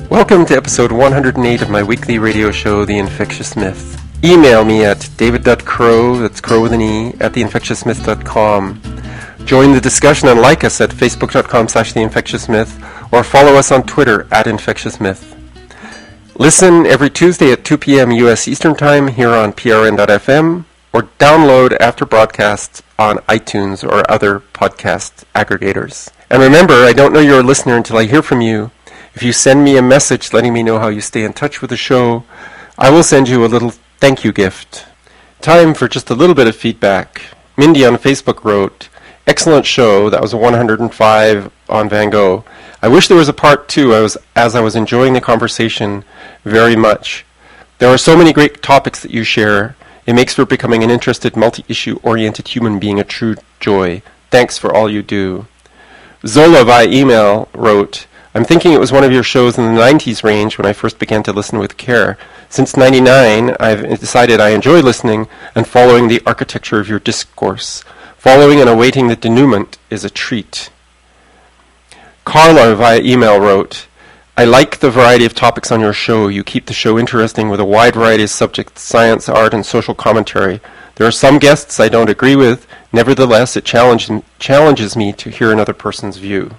Welcome to episode 108 of my weekly radio show, The Infectious Myth. Email me at david.crow, that's crow with an E, at theinfectiousmyth.com. Join the discussion and like us at facebook.com/theinfectiousmyth or follow us on Twitter at infectiousmyth. Listen every Tuesday at 2 p.m. U.S. Eastern Time here on prn.fm or download after broadcasts on iTunes or other podcast aggregators. And remember, I don't know you're a listener until I hear from you. If you send me a message letting me know how you stay in touch with the show, I will send you a little thank you gift. Time for just a little bit of feedback. Mindy on Facebook wrote, "Excellent show. That was a 105 on Van Gogh. I wish there was a part 2 as I was enjoying the conversation very much. There are so many great topics that you share. It makes for becoming an interested, multi-issue oriented human being a true joy. Thanks for all you do." Zola via email wrote, "I'm thinking it was one of your shows in the 90s range when I first began to listen with care. Since 99, I've decided I enjoy listening and following the architecture of your discourse. Following and awaiting the denouement is a treat." Carla via email wrote, "I like the variety of topics on your show. You keep the show interesting with a wide variety of subjects, science, art, and social commentary. There are some guests I don't agree with. Nevertheless, it challenges me to hear another person's view."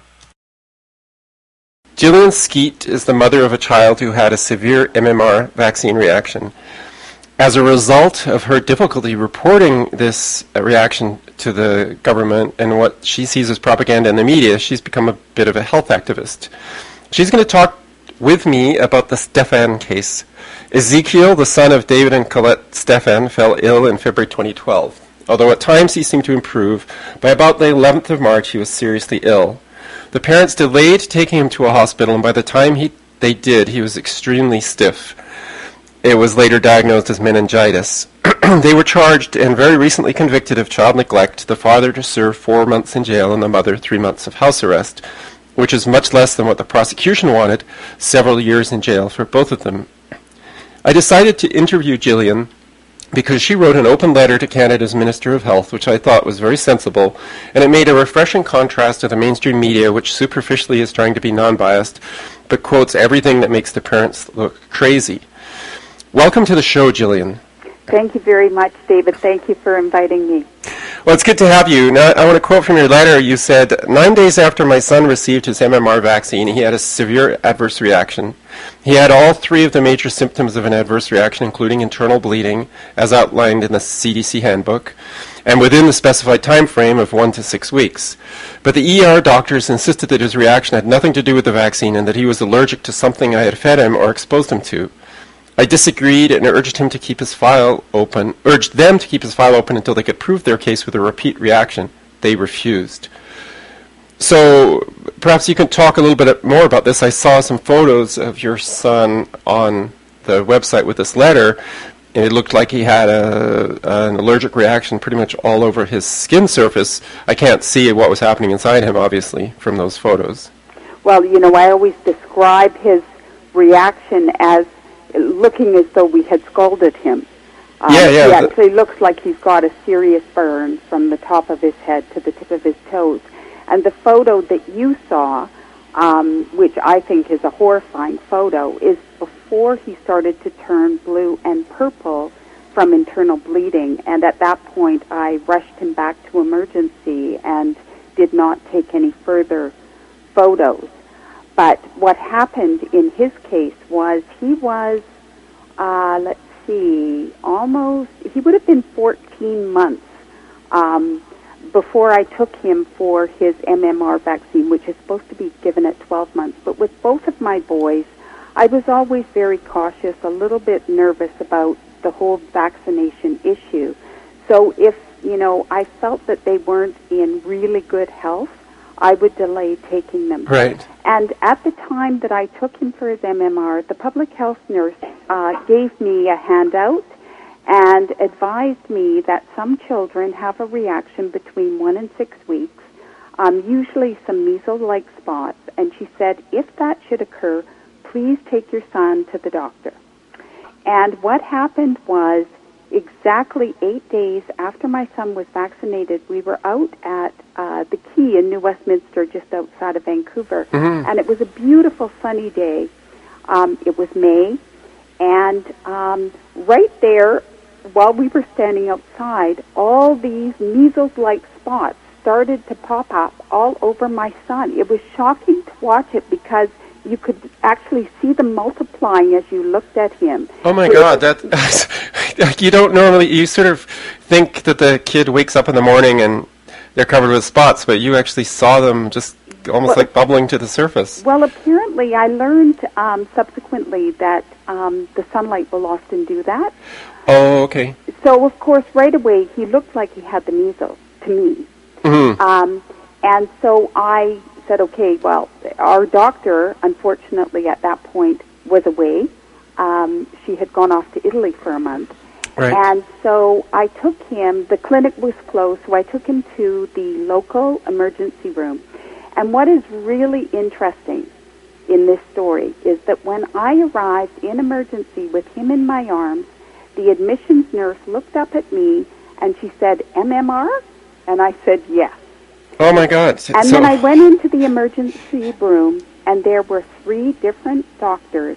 Gillian Skeet is the mother of a child who had a severe MMR vaccine reaction. As a result of her difficulty reporting this reaction to the government and what she sees as propaganda in the media, she's become a bit of a health activist. She's going to talk with me about the Stefan case. Ezekiel, the son of David and Colette Stefan, fell ill in February 2012. Although at times he seemed to improve, by about the 11th of March he was seriously ill. The parents delayed taking him to a hospital, and by the time they did, he was extremely stiff. It was later diagnosed as meningitis. They were charged and very recently convicted of child neglect, the father to serve 4 months in jail and the mother 3 months of house arrest, which is much less than what the prosecution wanted, several years in jail for both of them. I decided to interview Gillian because she wrote an open letter to Canada's Minister of Health, which I thought was very sensible, and it made a refreshing contrast to the mainstream media, which superficially is trying to be non-biased, but quotes everything that makes the parents look crazy. Welcome to the show, Gillian. Thank you very much, David. Thank you for inviting me. Well, it's good to have you. Now, I want to quote from your letter. You said, "9 days after my son received his MMR vaccine, he had a severe adverse reaction. He had all 3 of the major symptoms of an adverse reaction, including internal bleeding, as outlined in the CDC handbook, and within the specified time frame of 1 to 6 weeks. But the ER doctors insisted that his reaction had nothing to do with the vaccine and that he was allergic to something I had fed him or exposed him to. I disagreed and urged them to keep his file open until they could prove their case with a repeat reaction. They refused." So perhaps you can talk a little bit more about this. I saw some photos of your son on the website with this letter, and it looked like he had an allergic reaction pretty much all over his skin surface. I can't see what was happening inside him, obviously, from those photos. Well, I always describe his reaction as looking as though we had scalded him. He actually looks like he's got a serious burn from the top of his head to the tip of his toes. And the photo that you saw, which I think is a horrifying photo, is before he started to turn blue and purple from internal bleeding. And at that point, I rushed him back to emergency and did not take any further photos. But what happened in his case was he was, he would have been 14 months before I took him for his MMR vaccine, which is supposed to be given at 12 months. But with both of my boys, I was always very cautious, a little bit nervous about the whole vaccination issue. So if, I felt that they weren't in really good health, I would delay taking them. Right. And at the time that I took him for his MMR, the public health nurse gave me a handout and advised me that some children have a reaction between 1 and 6 weeks, usually some measles-like spots. And she said, if that should occur, please take your son to the doctor. And what happened was, exactly 8 days after my son was vaccinated, we were out at the Quay in New Westminster, just outside of Vancouver, and it was a beautiful sunny day. It was May, and right there, while we were standing outside, all these measles-like spots started to pop up all over my son. It was shocking to watch it because you could actually see them multiplying as you looked at him. Oh my God, that you don't normally, you sort of think that the kid wakes up in the morning and they're covered with spots, but you actually saw them just almost like bubbling to the surface. Well, apparently I learned subsequently that the sunlight will often do that. Oh, okay. So, of course, right away he looked like he had the measles to me. Mm-hmm. And so I said, okay, well, our doctor, unfortunately, at that point was away. She had gone off to Italy for a month. Right. And so I took him, the clinic was closed, so I took him to the local emergency room. And what is really interesting in this story is that when I arrived in emergency with him in my arms, the admissions nurse looked up at me and she said, MMR? And I said, yes. Oh, my God. And then I went into the emergency room, and there were 3 different doctors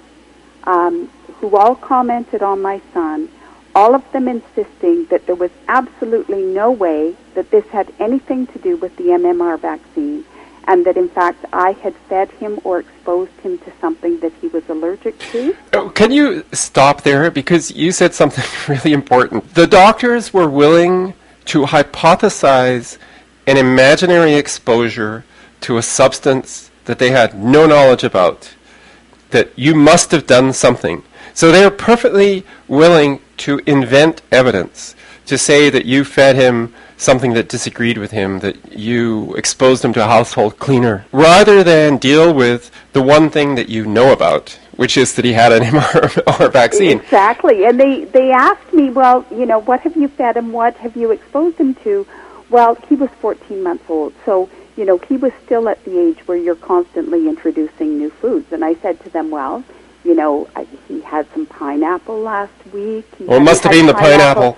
who all commented on my son, all of them insisting that there was absolutely no way that this had anything to do with the MMR vaccine, and that, in fact, I had fed him or exposed him to something that he was allergic to. Oh, can you stop there? Because you said something really important. The doctors were willing to hypothesize an imaginary exposure to a substance that they had no knowledge about, that you must have done something. So they are perfectly willing to invent evidence to say that you fed him something that disagreed with him, that you exposed him to a household cleaner, rather than deal with the one thing that you know about, which is that he had an MMR vaccine. Exactly. And they asked me, well, you know, what have you fed him? What have you exposed him to? Well, he was 14 months old, so, you know, he was still at the age where you're constantly introducing new foods. And I said to them, well, you know, he had some pineapple last week. Well, it must have been the pineapple.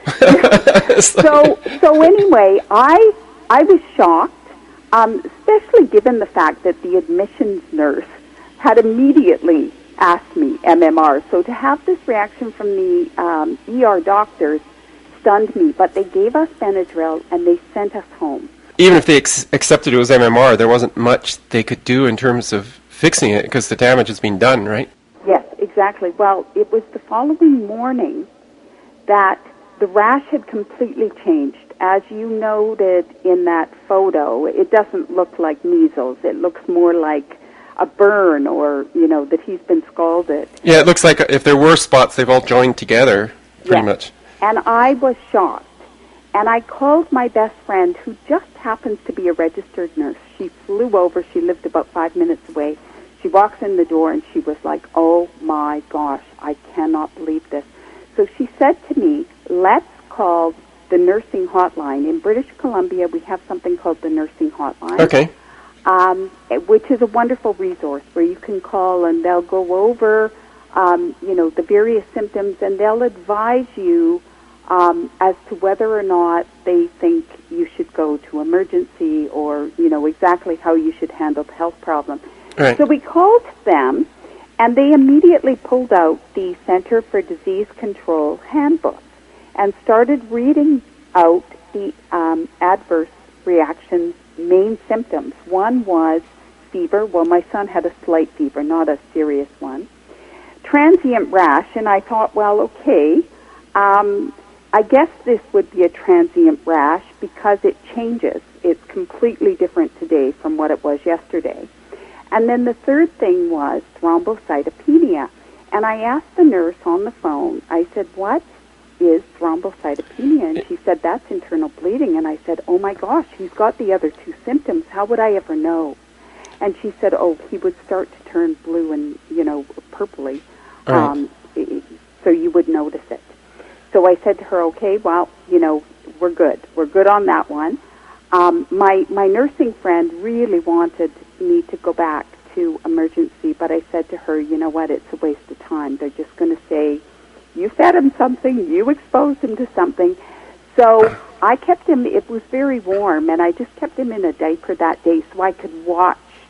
So anyway, I was shocked, especially given the fact that the admissions nurse had immediately asked me MMR. So to have this reaction from the ER doctors stunned me, but they gave us Benadryl and they sent us home. Even if they accepted it was MMR, there wasn't much they could do in terms of fixing it because the damage has been done, right? Yes, exactly. Well, it was the following morning that the rash had completely changed. As you noted in that photo, it doesn't look like measles. It looks more like a burn or, you know, that he's been scalded. Yeah, it looks like if there were spots, they've all joined together, pretty much. And I was shocked. And I called my best friend, who just happens to be a registered nurse. She flew over. She lived about 5 minutes away. She walks in the door, and she was like, oh, my gosh, I cannot believe this. So she said to me, let's call the nursing hotline. In British Columbia, we have something called the nursing hotline. Okay. Which is a wonderful resource where you can call, and they'll go over, you know, the various symptoms, and they'll advise you as to whether or not they think you should go to emergency or, you know, exactly how you should handle the health problem. Right. So we called them, and they immediately pulled out the Center for Disease Control handbook and started reading out the adverse reactions main symptoms. One was fever. Well, my son had a slight fever, not a serious one. Transient rash, and I thought, well, okay, I guess this would be a transient rash because it changes. It's completely different today from what it was yesterday. And then the third thing was thrombocytopenia. And I asked the nurse on the phone, I said, what is thrombocytopenia? And she said, that's internal bleeding. And I said, oh my gosh, he's got the other 2 symptoms. How would I ever know? And she said, oh, he would start to turn blue and, you know, purpley. Right. So you would notice it. So I said to her, okay, well, you know, we're good. We're good on that one. My nursing friend really wanted me to go back to emergency, but I said to her, you know what, it's a waste of time. They're just going to say, you fed him something, you exposed him to something. So I kept him, it was very warm, and I just kept him in a diaper that day so I could watch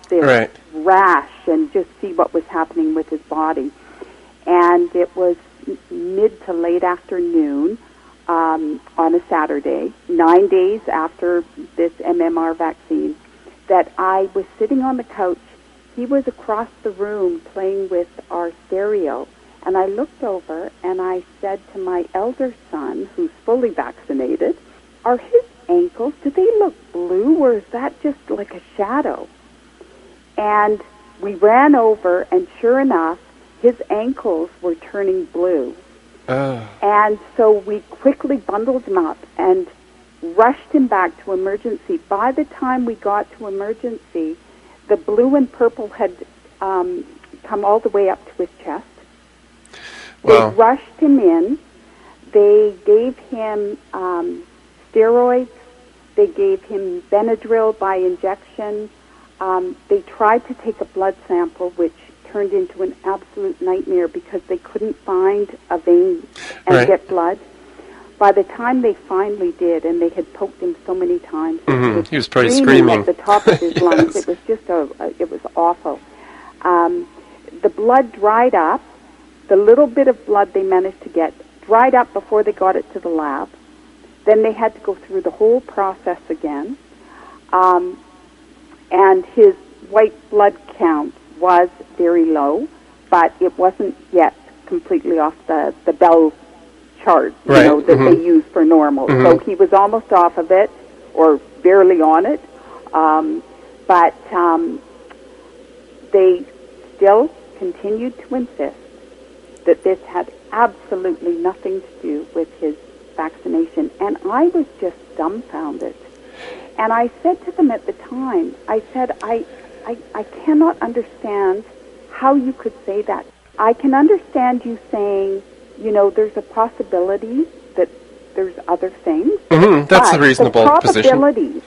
this rash and just see what was happening with his body. And it was mid to late afternoon on a Saturday, 9 days after this MMR vaccine, that I was sitting on the couch. He was across the room playing with our stereo, and I looked over and I said to my elder son, who's fully vaccinated, are his ankles, do they look blue, or is that just like a shadow? And we ran over, and sure enough, his ankles were turning blue. And so we quickly bundled him up and rushed him back to emergency. By the time we got to emergency, the blue and purple had come all the way up to his chest. Wow. They rushed him in. They gave him steroids. They gave him Benadryl by injection. They tried to take a blood sample, which turned into an absolute nightmare because they couldn't find a vein and get blood. By the time they finally did, and they had poked him so many times, he was probably screaming at the top of his lungs. Yes. It was just it was awful. The blood dried up. The little bit of blood they managed to get dried up before they got it to the lab. Then they had to go through the whole process again. And his white blood count was very low, but it wasn't yet completely off the Bell chart, that they use for normal. So he was almost off of it, or barely on it. But they still continued to insist that this had absolutely nothing to do with his vaccination. And I was just dumbfounded. And I said to them at the time, I said, I cannot understand how you could say that. I can understand you saying, there's a possibility that there's other things. That's a reasonable position. The probabilities,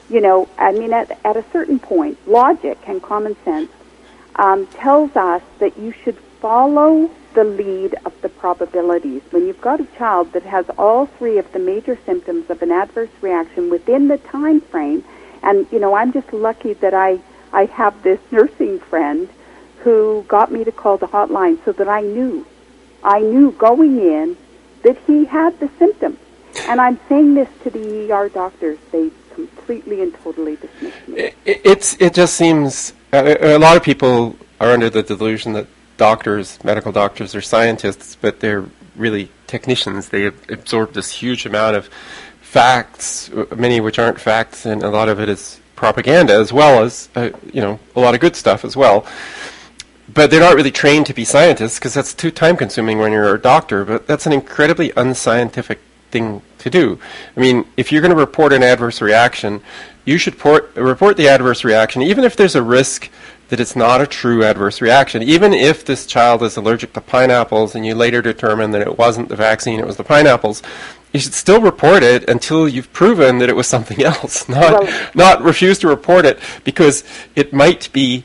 at a certain point, logic and common sense tells us that you should follow the lead of the probabilities. When you've got a child that has all three of the major symptoms of an adverse reaction within the time frame, and, I'm just lucky that I have this nursing friend who got me to call the hotline so that I knew going in that he had the symptoms. And I'm saying this to the ER doctors. They completely and totally dismissed me. It just seems, a lot of people are under the delusion that medical doctors are scientists, but they're really technicians. They absorb this huge amount of facts, many of which aren't facts, and a lot of it is propaganda, as well as, a lot of good stuff as well. But they're not really trained to be scientists, because that's too time-consuming when you're a doctor, but that's an incredibly unscientific thing to do. I mean, if you're going to report an adverse reaction, you should report the adverse reaction, even if there's a risk that it's not a true adverse reaction. Even if this child is allergic to pineapples and you later determine that it wasn't the vaccine, it was the pineapples, you should still report it until you've proven that it was something else, not refuse to report it because it might be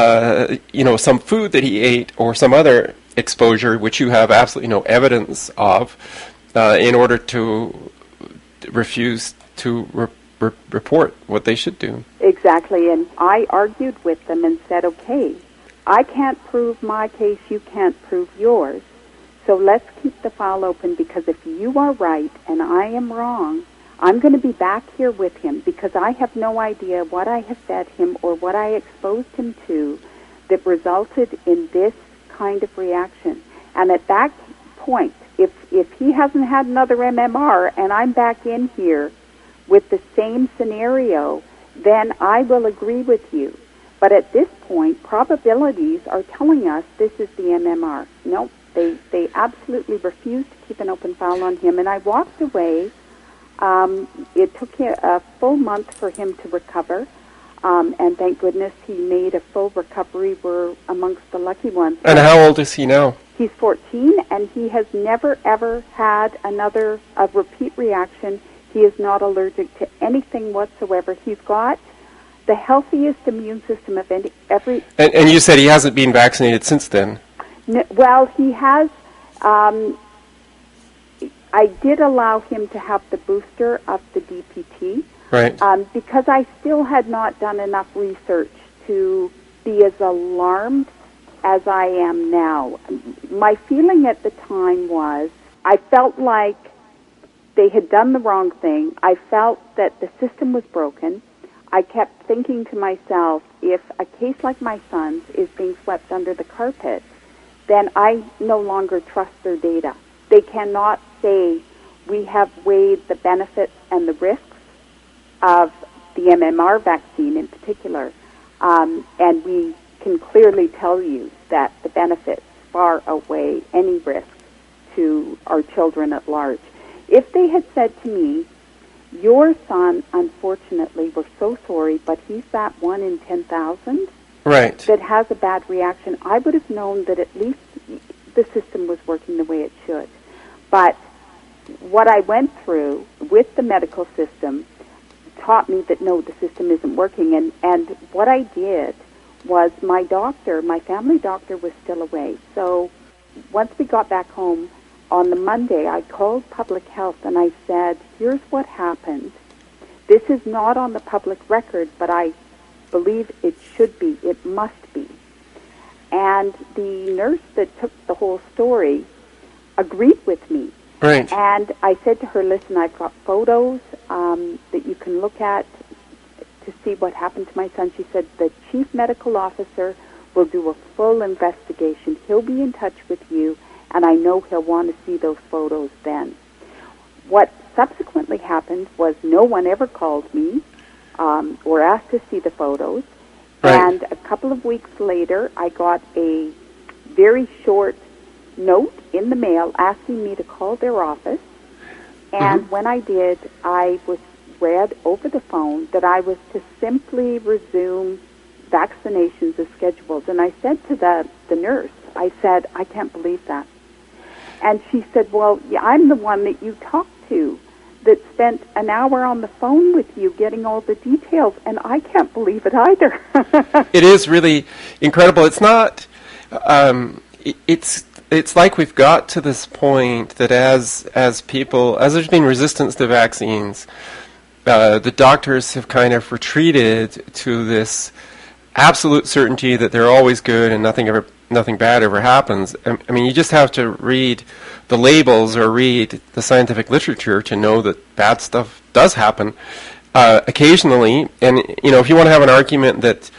some food that he ate or some other exposure which you have absolutely no evidence of in order to refuse to report what they should do. Exactly, and I argued with them and said, okay, I can't prove my case, you can't prove yours, so let's keep the file open, because if you are right and I am wrong, I'm going to be back here with him, because I have no idea what I have fed him or what I exposed him to that resulted in this kind of reaction. And at that point, if he hasn't had another MMR and I'm back in here with the same scenario, then I will agree with you. But at this point, probabilities are telling us this is the MMR. No, they absolutely refused to keep an open file on him, and I walked away. It took a full month for him to recover, and thank goodness he made a full recovery. We're amongst the lucky ones. And how old is he now? He's 14, and he has never, ever had a repeat reaction. He is not allergic to anything whatsoever. He's got the healthiest immune system of every... And you said he hasn't been vaccinated since then? Well, he has... I did allow him to have the booster of the DPT. Right. Because I still had not done enough research to be as alarmed as I am now. My feeling at the time was I felt like they had done the wrong thing. I felt that the system was broken. I kept thinking to myself, if a case like my son's is being swept under the carpet, then I no longer trust their data. They cannot say we have weighed the benefits and the risks of the MMR vaccine in particular, and we can clearly tell you that the benefits far outweigh any risk to our children at large. If they had said to me, your son, unfortunately, we're so sorry, but he's that 1 in 10,000 right. that has a bad reaction, I would have known that at least the system was working the way it should. But what I went through with the medical system taught me that, no, the system isn't working. And what I did was my family doctor was still away. So once we got back home, on the Monday, I called public health and I said, here's what happened. This is not on the public record, but I believe it should be. It must be. And the nurse that took the whole story agreed with me. Right. And I said to her, listen, I've got photos that you can look at to see what happened to my son. She said, the chief medical officer will do a full investigation. He'll be in touch with you, and I know he'll want to see those photos then. What subsequently happened was no one ever called me or asked to see the photos. Right. And a couple of weeks later, I got a very short note in the mail asking me to call their office. And when I did, I was read over the phone that I was to simply resume vaccinations as scheduled. And I said to the nurse, I said, I can't believe that. And she said, well, yeah, I'm the one that you talked to that spent an hour on the phone with you getting all the details, and I can't believe it either. It is really incredible. It's not, it's like we've got to this point that as there's been resistance to vaccines, the doctors have kind of retreated to this absolute certainty that they're always good and nothing bad ever happens. I mean, you just have to read the labels or read the scientific literature to know that bad stuff does happen occasionally. And if you want to have an argument that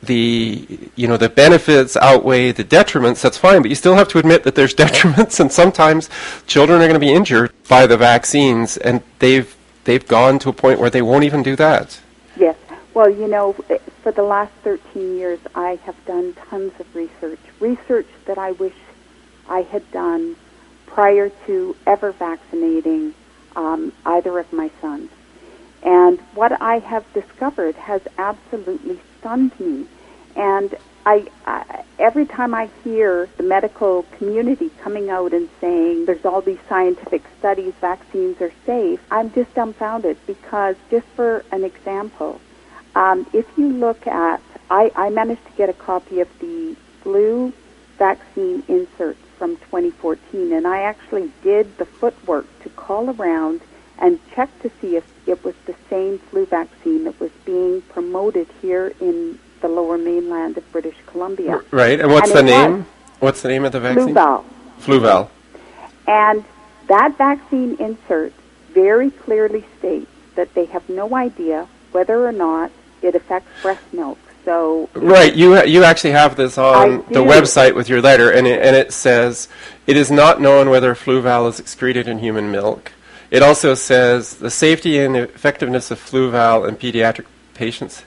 the benefits outweigh the detriments, that's fine. But you still have to admit that there's detriments, and sometimes children are going to be injured by the vaccines, and they've gone to a point where they won't even do that. Yes. Well, for the last 13 years, I have done tons of research that I wish I had done prior to ever vaccinating either of my sons. And what I have discovered has absolutely stunned me. And I every time I hear the medical community coming out and saying there's all these scientific studies, vaccines are safe, I'm just dumbfounded because, just for an example, if you look at, I managed to get a copy of the flu vaccine insert from 2014, and I actually did the footwork to call around and check to see if it was the same flu vaccine that was being promoted here in the lower mainland of British Columbia. Right, and what's the name? What's the name of the vaccine? Fluval. Fluval. And that vaccine insert very clearly states that they have no idea whether or not it affects breast milk. So right, you actually have this on the website with your letter, and it says, it is not known whether Fluval is excreted in human milk. It also says the safety and effectiveness of Fluval in pediatric patients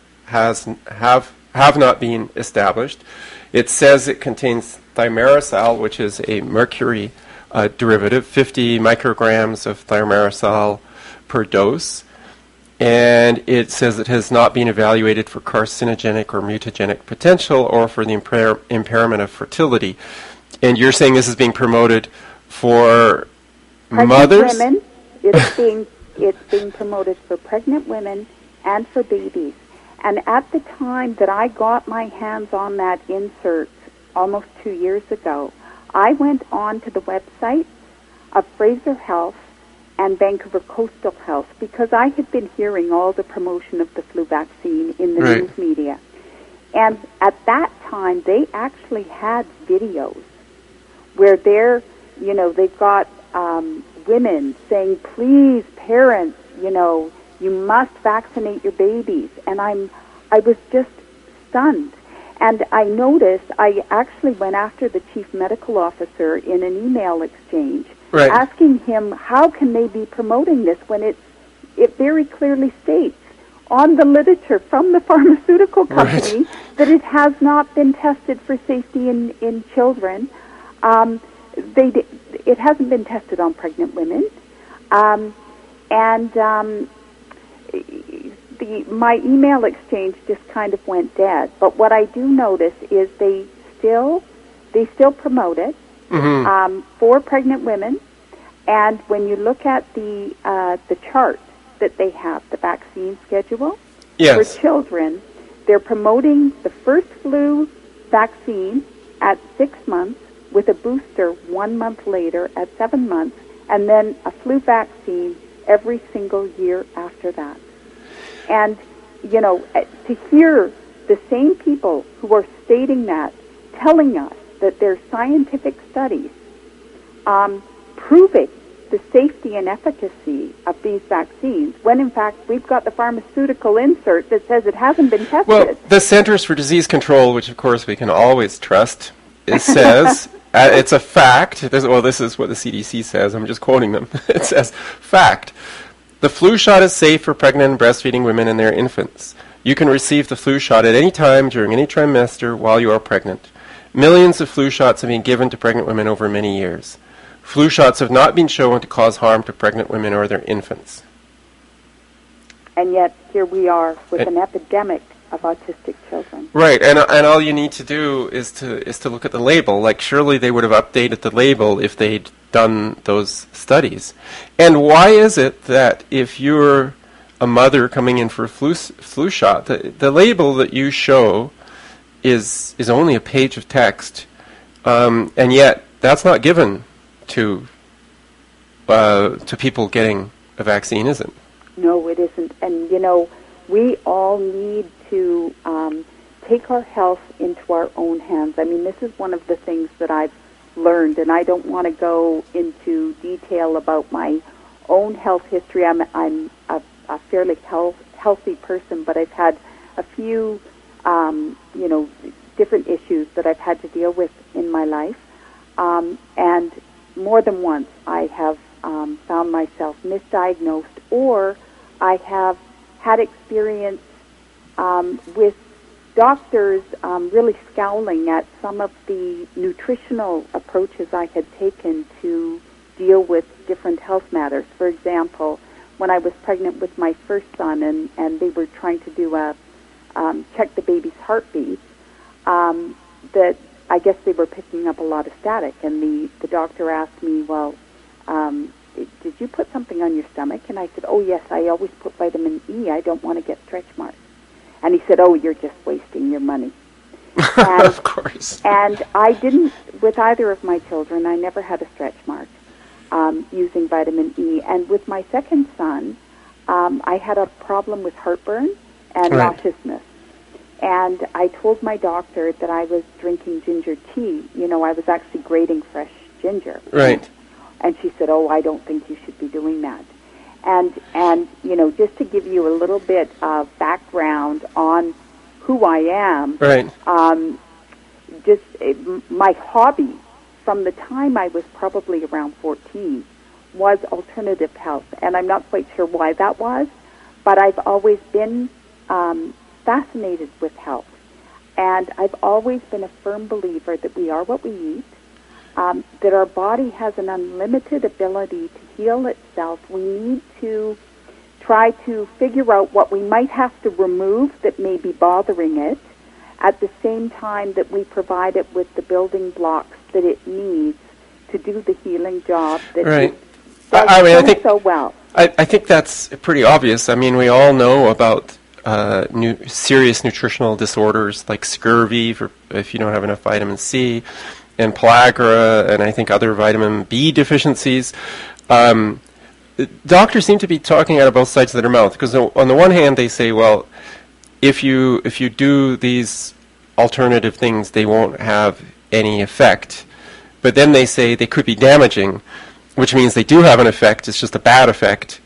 have not been established. It says it contains thimerosal, which is a mercury derivative, 50 micrograms of thimerosal per dose. And it says it has not been evaluated for carcinogenic or mutagenic potential or for the impairment of fertility. And you're saying this is being promoted for mothers? Women. It's being promoted for pregnant women and for babies. And at the time that I got my hands on that insert almost 2 years ago, I went on to the website of Fraser Health and Vancouver Coastal Health because I had been hearing all the promotion of the flu vaccine in the news media. And at that time, they actually had videos where they've got women saying, please, parents, you must vaccinate your babies. And I was just stunned. And I noticed, I actually went after the chief medical officer in an email exchange, asking him how can they be promoting this when it very clearly states on the literature from the pharmaceutical company that it has not been tested for safety in children. It hasn't been tested on pregnant women. My email exchange just kind of went dead. But what I do notice is they still promote it for pregnant women. And when you look at the chart that they have, the vaccine schedule for children, they're promoting the first flu vaccine at 6 months with a booster 1 month later at 7 months, and then a flu vaccine every single year after that. And, to hear the same people who are stating that, telling us that there's scientific studies proving the safety and efficacy of these vaccines, when in fact we've got the pharmaceutical insert that says it hasn't been tested. Well, the Centers for Disease Control, which of course we can always trust, it says, it's a fact, this is what the CDC says, I'm just quoting them, it says, fact, the flu shot is safe for pregnant and breastfeeding women and their infants. You can receive the flu shot at any time during any trimester while you are pregnant. Millions of flu shots have been given to pregnant women over many years. Flu shots have not been shown to cause harm to pregnant women or their infants. And yet here we are with an epidemic of autistic children. Right, and all you need to do is to look at the label. Like, surely they would have updated the label if they'd done those studies. And why is it that if you're a mother coming in for a flu shot, the label that you show is only a page of text, and yet that's not given to people getting a vaccine, is it? No, it isn't. And, we all need to take our health into our own hands. I mean, this is one of the things that I've learned, and I don't want to go into detail about my own health history. I'm a fairly healthy person, but I've had a few, different issues that I've had to deal with in my life. And more than once, I have found myself misdiagnosed, or I have had experience with doctors really scowling at some of the nutritional approaches I had taken to deal with different health matters. For example, when I was pregnant with my first son and they were trying to do check the baby's heartbeat, that I guess they were picking up a lot of static, and the doctor asked me, well, did you put something on your stomach? And I said, oh, yes, I always put vitamin E. I don't want to get stretch marks. And he said, oh, you're just wasting your money. And, of course. And I didn't, with either of my children, I never had a stretch mark using vitamin E. And with my second son, I had a problem with heartburn and nauseousness. And I told my doctor that I was drinking ginger tea. I was actually grating fresh ginger. Right. And she said, oh, I don't think you should be doing that. And just to give you a little bit of background on who I am, right. My hobby from the time I was probably around 14 was alternative health. And I'm not quite sure why that was, but I've always been fascinated with health. And I've always been a firm believer that we are what we eat, that our body has an unlimited ability to heal itself. We need to try to figure out what we might have to remove that may be bothering it, at the same time that we provide it with the building blocks that it needs to do the healing job that it does I think so well. I think that's pretty obvious. I mean, we all know about serious nutritional disorders like scurvy if you don't have enough vitamin C, and pellagra, and I think other vitamin B deficiencies. Doctors seem to be talking out of both sides of their mouth, because on the one hand they say, well, if you do these alternative things, they won't have any effect. But then they say they could be damaging, which means they do have an effect. It's just a bad effect.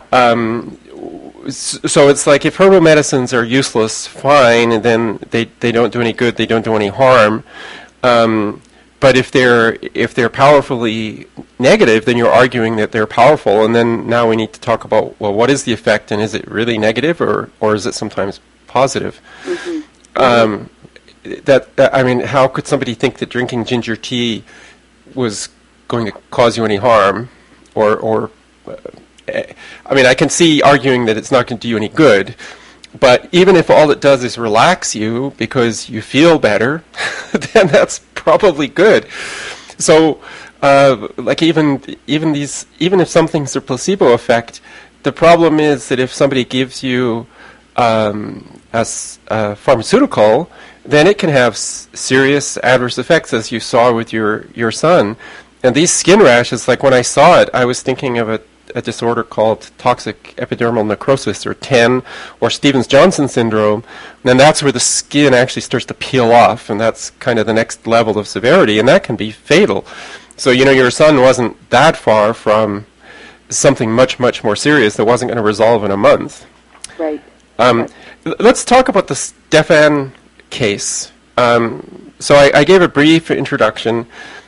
So it's like if herbal medicines are useless, fine, and then they don't do any good, they don't do any harm. But if they're powerfully negative, then you're arguing that they're powerful, and then now we need to talk about, well, what is the effect, and is it really negative, or is it sometimes positive? Mm-hmm. I mean, how could somebody think that drinking ginger tea was going to cause you any harm, or I mean, I can see arguing that it's not going to do you any good, but even if all it does is relax you because you feel better, then that's probably good. So, like even if some things are placebo effect, the problem is that if somebody gives you a pharmaceutical, then it can have serious adverse effects, as you saw with your son. And these skin rashes, like when I saw it, I was thinking of a disorder called toxic epidermal necrosis, or TEN, or Stevens-Johnson syndrome. And that's where the skin actually starts to peel off, and that's kind of the next level of severity, and that can be fatal. So, your son wasn't that far from something much, much more serious that wasn't going to resolve in a month. Right. Let's talk about the Stefan case. So I gave a brief introduction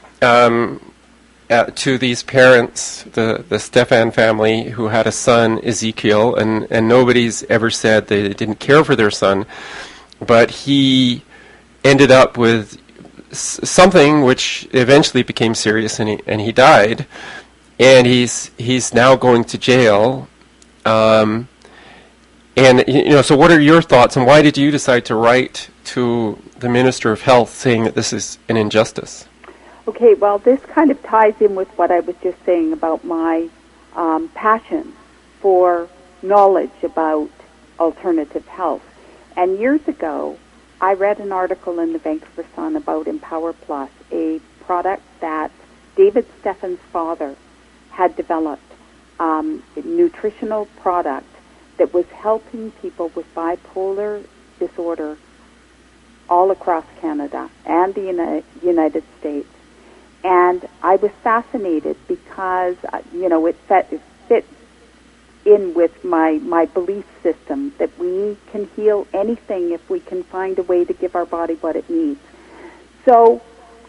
to these parents, the Stefan family, who had a son, Ezekiel, and nobody's ever said they didn't care for their son, but he ended up with something which eventually became serious, and he died, and he's now going to jail. And so what are your thoughts, and why did you decide to write to the Minister of Health saying that this is an injustice? Okay, well, this kind of ties in with what I was just saying about my passion for knowledge about alternative health. And years ago, I read an article in the Vancouver Sun about Empower Plus, a product that David Stefan's father had developed, a nutritional product that was helping people with bipolar disorder all across Canada and the United States. And I was fascinated because, it fit in with my belief system that we can heal anything if we can find a way to give our body what it needs. So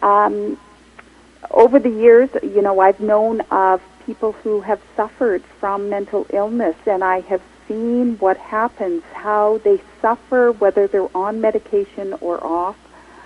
over the years, I've known of people who have suffered from mental illness, and I have seen what happens, how they suffer, whether they're on medication or off.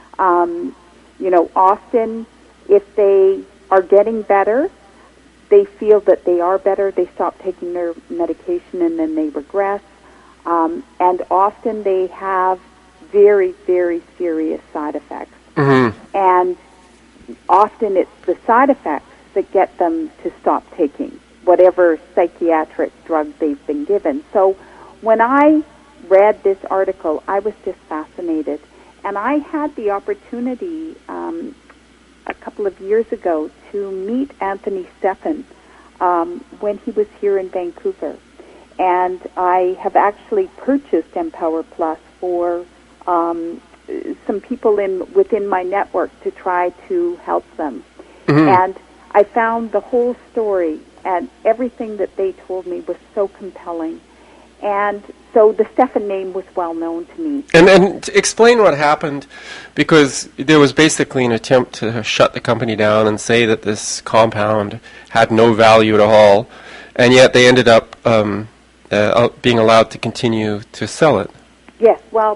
Often if they are getting better, they feel that they are better, they stop taking their medication, and then they regress. And often they have very, very serious side effects. Mm-hmm. And often it's the side effects that get them to stop taking whatever psychiatric drug they've been given. So when I read this article, I was just fascinated. And I had the opportunity a couple of years ago to meet Anthony Stefan when he was here in Vancouver. And I have actually purchased Empower Plus for some people within my network to try to help them. Mm-hmm. And I found the whole story and everything that they told me was so compelling. And so the Stefan name was well known to me. And to explain what happened, because there was basically an attempt to shut the company down and say that this compound had no value at all, and yet they ended up being allowed to continue to sell it. Yes, well,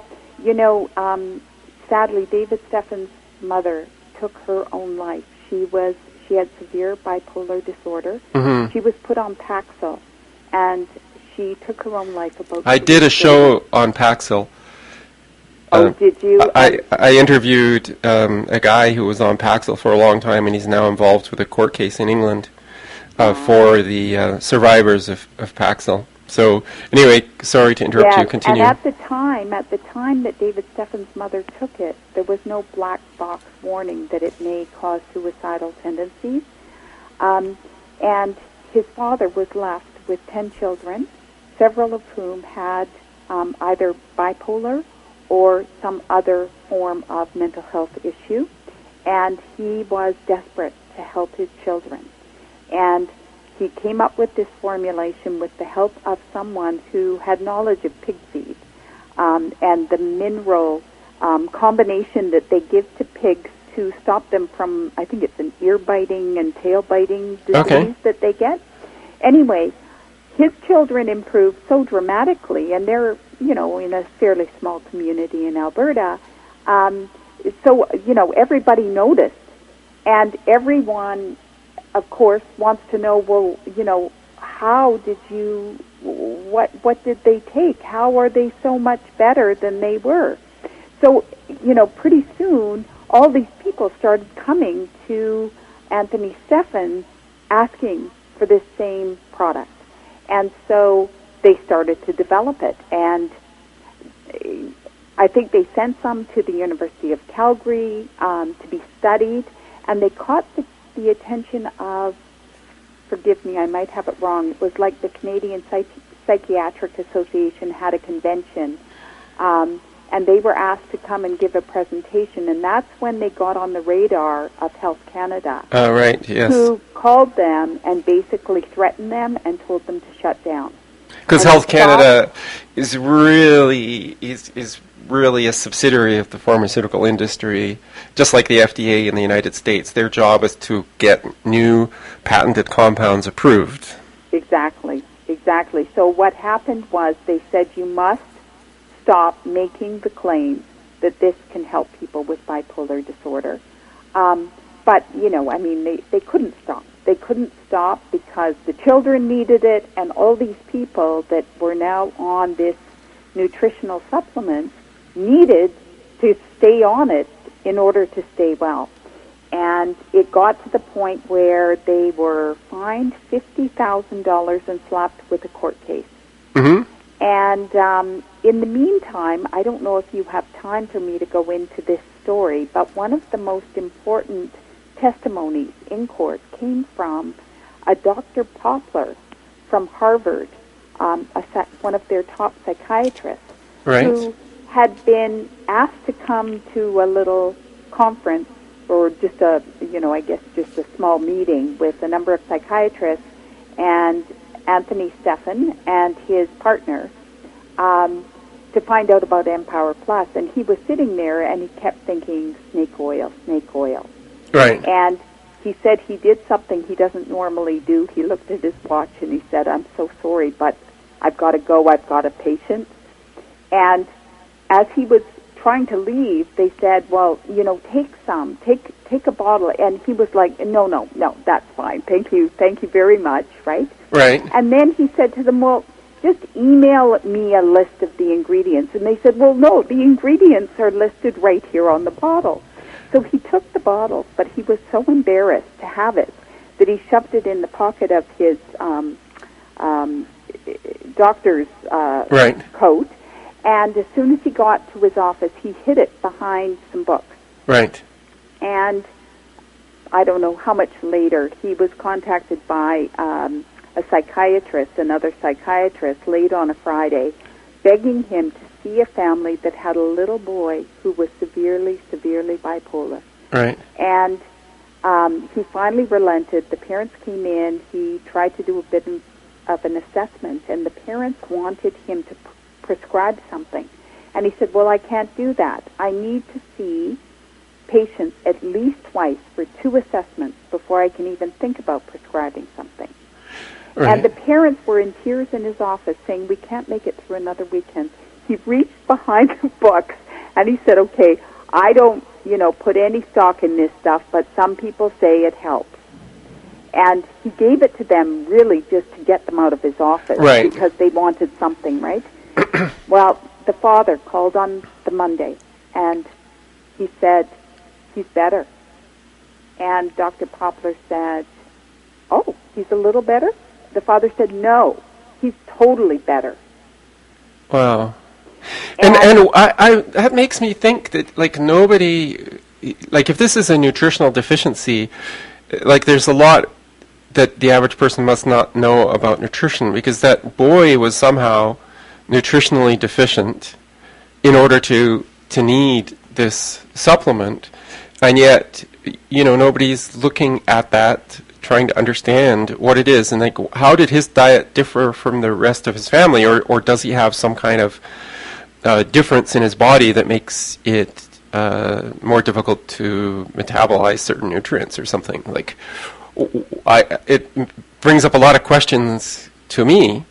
sadly, David Stefan's mother took her own life. She had severe bipolar disorder. Mm-hmm. She was put on Paxil, and she took her own life about 2 I did a show on Paxil. Oh, did you? I interviewed a guy who was on Paxil for a long time, and he's now involved with a court case in England for the survivors of Paxil. So anyway, sorry to interrupt you. Continue. And at the time that David Stefan's mother took it, there was no black box warning that it may cause suicidal tendencies. And his father was left with 10 children, several of whom had either bipolar or some other form of mental health issue, and he was desperate to help his children. And he came up with this formulation with the help of someone who had knowledge of pig feed and the mineral combination that they give to pigs to stop them from, I think it's an ear-biting and tail-biting disease that they get. Anyway, his children improved so dramatically, and they're, in a fairly small community in Alberta. So, everybody noticed, and everyone, of course, wants to know, well, how did you, what did they take? How are they so much better than they were? So, pretty soon, all these people started coming to Anthony Stephan asking for this same product. And so they started to develop it. And I think they sent some to the University of Calgary to be studied. And they caught the attention of, forgive me, I might have it wrong, it was like the Canadian Psychiatric Association had a convention. And they were asked to come and give a presentation, and that's when they got on the radar of Health Canada. Oh, right, yes. Who called them and basically threatened them and told them to shut down. Because Health Canada is really a subsidiary of the pharmaceutical industry, just like the FDA in the United States. Their job is to get new patented compounds approved. Exactly. So what happened was they said you must stop making the claim that this can help people with bipolar disorder. But, they couldn't stop. They couldn't stop because the children needed it, and all these people that were now on this nutritional supplement needed to stay on it in order to stay well. And it got to the point where they were fined $50,000 and slapped with a court case. Mm-hmm. And in the meantime, I don't know if you have time for me to go into this story, but one of the most important testimonies in court came from a Dr. Poplar from Harvard, one of their top psychiatrists, right, who had been asked to come to a little conference or just a small meeting with a number of psychiatrists and Anthony Stephan and his partner to find out about Empower Plus. And he was sitting there and he kept thinking, snake oil. Right. And he said he did something he doesn't normally do. He looked at his watch and he said, I'm so sorry, but I've got to go. I've got a patient. And as he was trying to leave, they said, well, take a bottle. And he was like, no, that's fine. Thank you very much, right? Right. And then he said to them, well, just email me a list of the ingredients. And they said, well, no, the ingredients are listed right here on the bottle. So he took the bottle, but he was so embarrassed to have it that he shoved it in the pocket of his doctor's coat. And as soon as he got to his office, he hid it behind some books. Right. And I don't know how much later, he was contacted by another psychiatrist, late on a Friday, begging him to see a family that had a little boy who was severely bipolar. Right. And he finally relented. The parents came in. He tried to do a bit of an assessment, and the parents wanted him to prescribe something. And he said, well, I can't do that. I need to see patients at least twice for 2 assessments before I can even think about prescribing something. Right. And the parents were in tears in his office saying, we can't make it through another weekend. He reached behind the books and he said, okay, I don't, put any stock in this stuff, but some people say it helps. And he gave it to them really just to get them out of his office, right, because they wanted something, right? Well, the father called on the Monday and he said, he's better. And Dr. Poplar said, oh, he's a little better? The father said, no, he's totally better. Wow. And I that makes me think that, nobody, if this is a nutritional deficiency, there's a lot that the average person must not know about nutrition, because that boy was somehow nutritionally deficient in order to need this supplement, and yet, nobody's looking at that, trying to understand what it is, and like, how did his diet differ from the rest of his family, or does he have some kind of difference in his body that makes it more difficult to metabolize certain nutrients or something? Like, it brings up a lot of questions to me.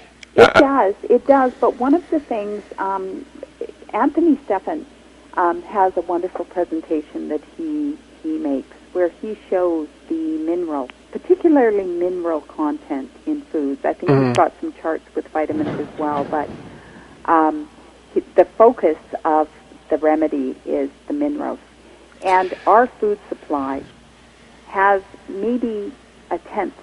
It does. But one of the things, Anthony Stephan has a wonderful presentation that he makes where he shows the mineral, particularly mineral content in foods. I think he's got some charts with vitamins as well, but the focus of the remedy is the minerals. And our food supply has maybe a tenth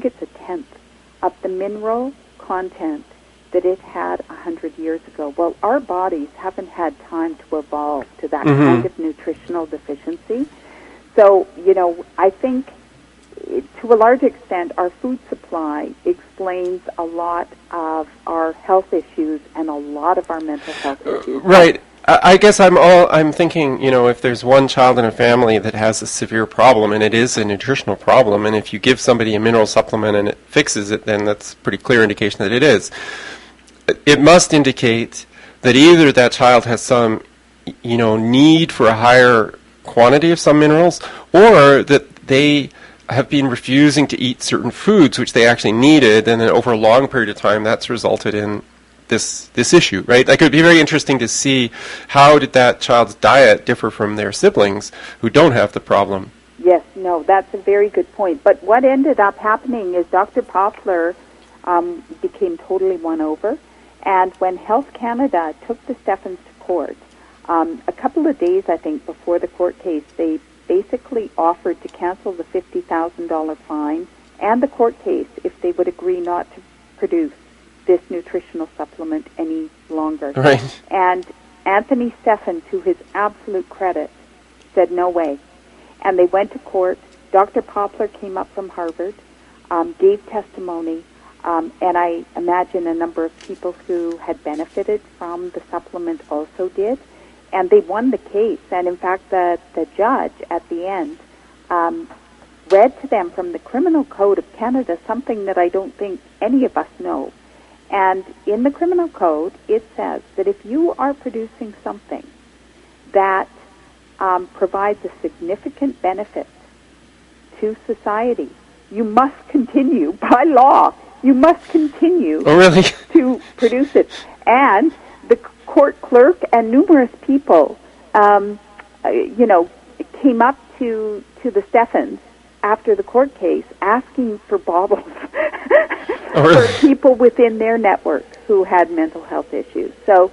of the mineral content that it had 100 years ago. Well, our bodies haven't had time to evolve to that kind of nutritional deficiency. So, I think to a large extent our food supply explains a lot of our health issues and a lot of our mental health issues. Right. I guess I'm thinking, if there's one child in a family that has a severe problem, and it is a nutritional problem, and if you give somebody a mineral supplement and it fixes it, then that's a pretty clear indication that it is. It must indicate that either that child has some, need for a higher quantity of some minerals, or that they have been refusing to eat certain foods which they actually needed, and then over a long period of time that's resulted in this issue, right? Like, it would be very interesting to see how did that child's diet differ from their siblings who don't have the problem. Yes, no, that's a very good point. But what ended up happening is Dr. Poplar became totally won over, and when Health Canada took the Stephans to court, a couple of days, I think, before the court case, they basically offered to cancel the $50,000 fine and the court case if they would agree not to produce this nutritional supplement any longer. Right. And Anthony Stephan, to his absolute credit, said no way. And they went to court. Dr. Poplar came up from Harvard, gave testimony, and I imagine a number of people who had benefited from the supplement also did. And they won the case. And in fact, the judge at the end read to them from the Criminal Code of Canada something that I don't think any of us know. And in the Criminal Code, it says that if you are producing something that provides a significant benefit to society, you must continue, by law, you must continue to produce it. And the court clerk and numerous people, came up to the Stephans after the court case asking for bottles for people within their network who had mental health issues. So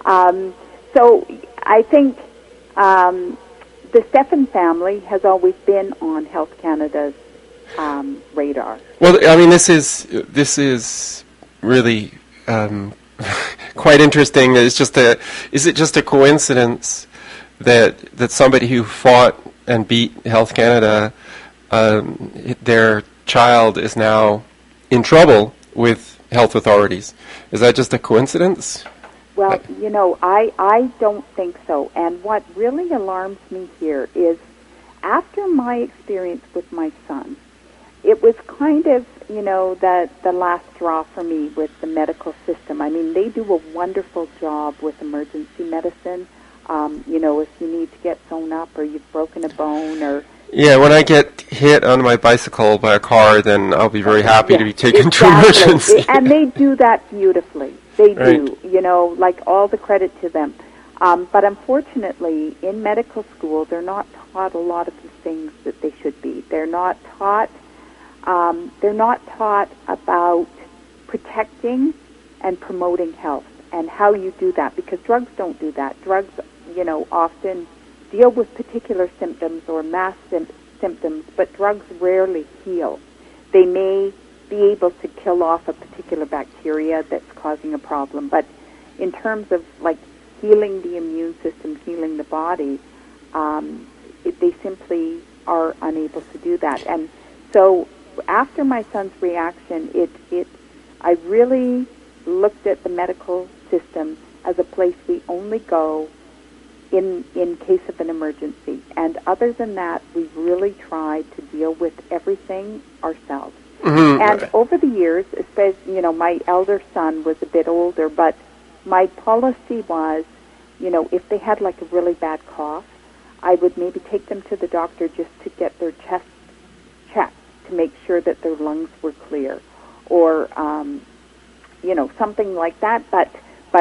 I think the Stephan family has always been on Health Canada's radar. Well, I mean, this is really quite interesting. Is it just a coincidence that somebody who fought and beat Health Canada, their child is now in trouble with health authorities? Is that just a coincidence? Well, I don't think so. And what really alarms me here is after my experience with my son, it was kind of, the last straw for me with the medical system. I mean, they do a wonderful job with emergency medicine. If you need to get sewn up or you've broken a bone or... Yeah, when I get hit on my bicycle by a car, then I'll be very happy to be taken to emergency. And they do that beautifully. They do, like all the credit to them. But unfortunately, in medical school, they're not taught a lot of the things that they should be. They're not taught about protecting and promoting health and how you do that, because drugs don't do that. Drugs, often deal with particular symptoms or mass symptoms, but drugs rarely heal. They may be able to kill off a particular bacteria that's causing a problem, but in terms of healing the immune system, healing the body, they simply are unable to do that. And so after my son's reaction, I really looked at the medical system as a place we only go in case of an emergency. And other than that, we've really tried to deal with everything ourselves. Mm-hmm. And over the years, especially, my elder son was a bit older, but my policy was, if they had like a really bad cough, I would maybe take them to the doctor just to get their chest checked to make sure that their lungs were clear, or something like that. But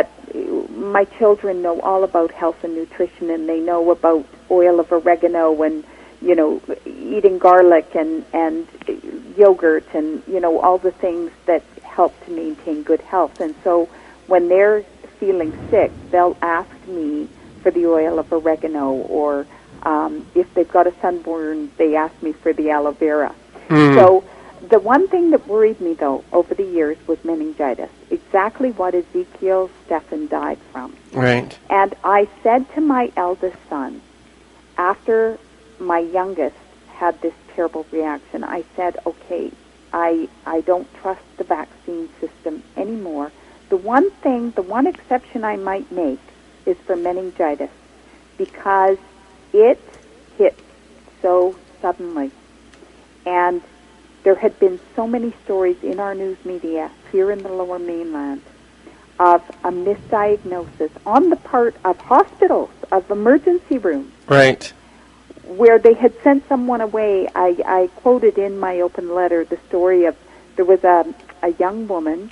my children know all about health and nutrition, and they know about oil of oregano and eating garlic and yogurt and all the things that help to maintain good health. And so when they're feeling sick, they'll ask me for the oil of oregano, or if they've got a sunburn, they ask me for the aloe vera. So the one thing that worried me, though, over the years was meningitis, exactly what Ezekiel Stephan died from. Right. And I said to my eldest son, after my youngest had this terrible reaction, I said, okay, I don't trust the vaccine system anymore. The one exception I might make is for meningitis, because it hit so suddenly. And there had been so many stories in our news media here in the Lower Mainland of a misdiagnosis on the part of hospitals, of emergency rooms. Right. Where they had sent someone away. I quoted in my open letter the story of, there was a young woman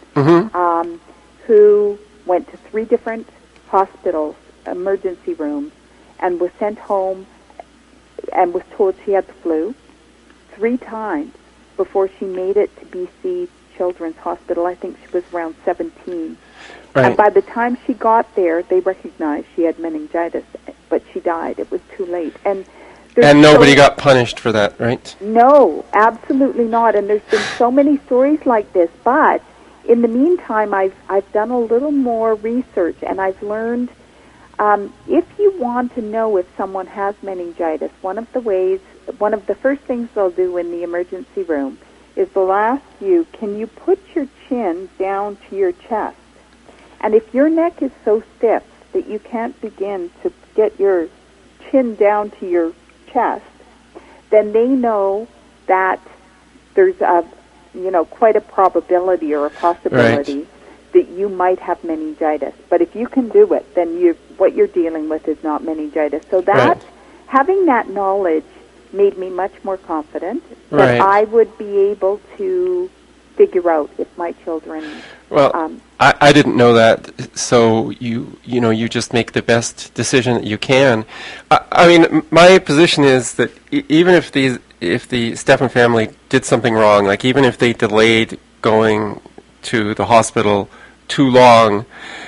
who went to 3 different hospitals, emergency rooms, and was sent home and was told she had the flu 3 times before she made it to BC Children's Hospital. I think she was around 17. Right. And by the time she got there, they recognized she had meningitis, but she died. It was too late. And nobody got punished for that, right? No, absolutely not. And there's been so many stories like this. But in the meantime, I've done a little more research, and I've learned if you want to know if someone has meningitis, one of the first things they'll do in the emergency room is they'll ask you, can you put your chin down to your chest? And if your neck is so stiff that you can't begin to get your chin down to your chest, then they know that there's quite a probability or a possibility that you might have meningitis. But if you can do it, then what you're dealing with is not meningitis. So that having that knowledge made me much more confident that I would be able to figure out if my children. Well, I didn't know that, so you just make the best decision that you can. I mean, my position is that even if the Stephan family did something wrong, like even if they delayed going to the hospital too long,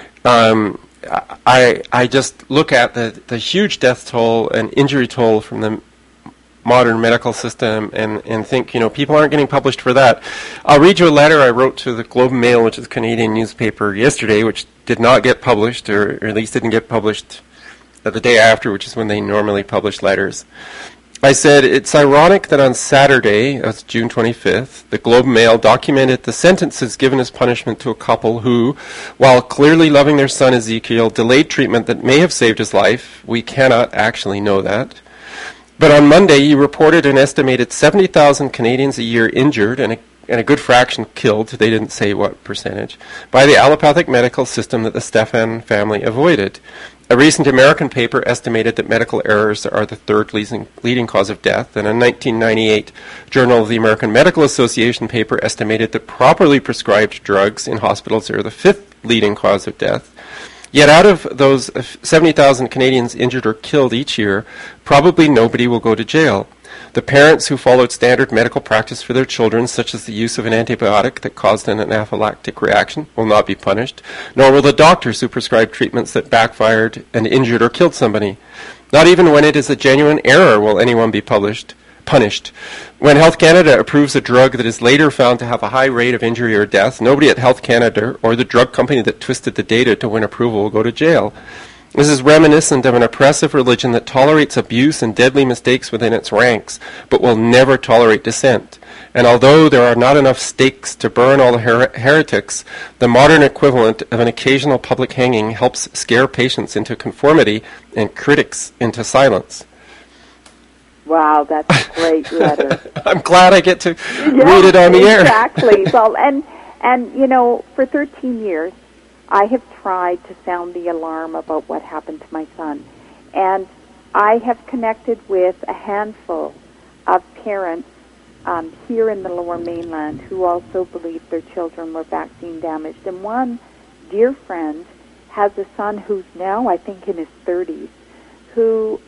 I just look at the huge death toll and injury toll from the modern medical system and think, people aren't getting published for that. I'll read you a letter I wrote to the Globe and Mail, which is a Canadian newspaper, yesterday, which did not get published, or at least didn't get published the day after, which is when they normally publish letters. I said, it's ironic that on Saturday, that's June 25th, the Globe and Mail documented the sentences given as punishment to a couple who, while clearly loving their son Ezekiel, delayed treatment that may have saved his life. We cannot actually know that. But on Monday, you reported an estimated 70,000 Canadians a year injured and a good fraction killed, they didn't say what percentage, by the allopathic medical system that the Stephan family avoided. A recent American paper estimated that medical errors are the 3rd leading cause of death, and a 1998 Journal of the American Medical Association paper estimated that properly prescribed drugs in hospitals are the 5th leading cause of death. Yet out of those 70,000 Canadians injured or killed each year, probably nobody will go to jail. The parents who followed standard medical practice for their children, such as the use of an antibiotic that caused an anaphylactic reaction, will not be punished, nor will the doctors who prescribed treatments that backfired and injured or killed somebody. Not even when it is a genuine error will anyone be punished. When Health Canada approves a drug that is later found to have a high rate of injury or death, nobody at Health Canada or the drug company that twisted the data to win approval will go to jail. This is reminiscent of an oppressive religion that tolerates abuse and deadly mistakes within its ranks, but will never tolerate dissent. And although there are not enough stakes to burn all the heretics, the modern equivalent of an occasional public hanging helps scare patients into conformity and critics into silence. Wow, that's a great letter. I'm glad I get to read it on the air. Exactly. Well, and you know, for 13 years, I have tried to sound the alarm about what happened to my son. And I have connected with a handful of parents here in the Lower Mainland who also believe their children were vaccine damaged. And one dear friend has a son who's now, I think, in his 30s, who